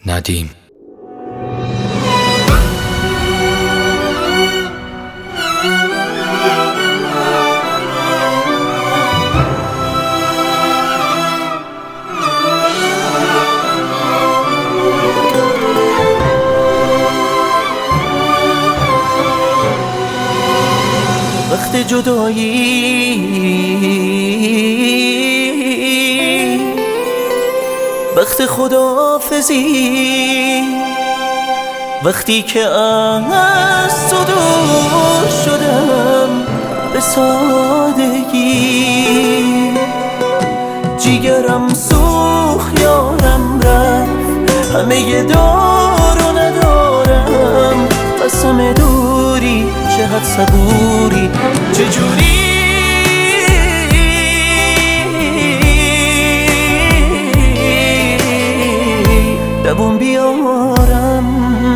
ندیم. وقت جدایی، وقت خداحافظی، وقتی که از تو دور شدم به سادگی، جیگرم سوخت یارم رفت، همه دار و ندارم، قسم دوری چقدر صبوری، چجوری دووم بیارم.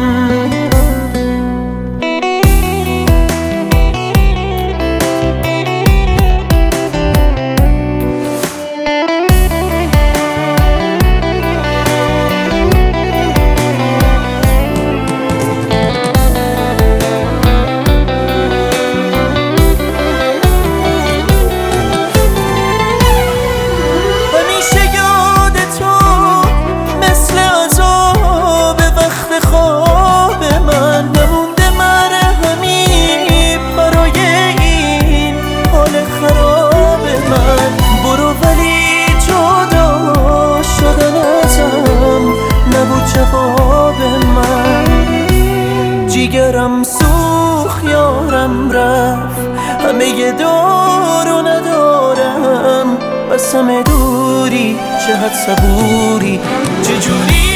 جواب من جیگرم سوخت یارم رفت، همه دار و ندارم، قسم دوری چقدر صبوری، چجوری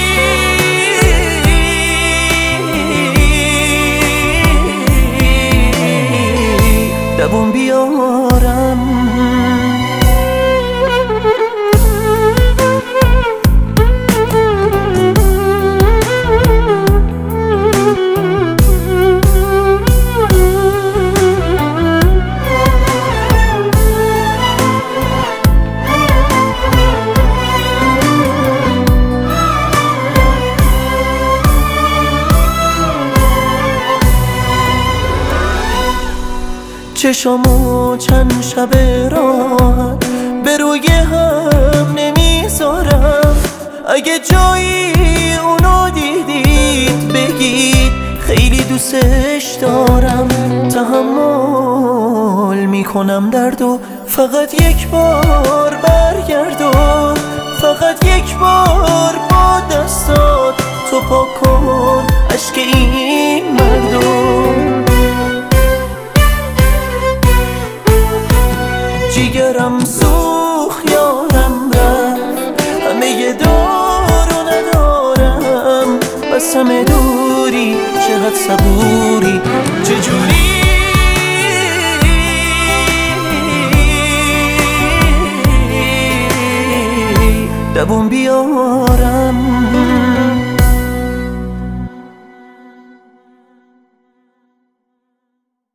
دووم بیارم. چشامو چند شب راحت به روی هم نمیذارم، اگه جایی اونو دیدید بگید خیلی دوستش دارم، تحمل میکنم درد و فقط یک بار برگرد و فقط یک بار با دستات تو پاک کن اشک این مردم، جیگرم سوخت یارم رفت، همه دار و ندارم، قسم دوری چقدر صبوری، چجوری دووم بیارم.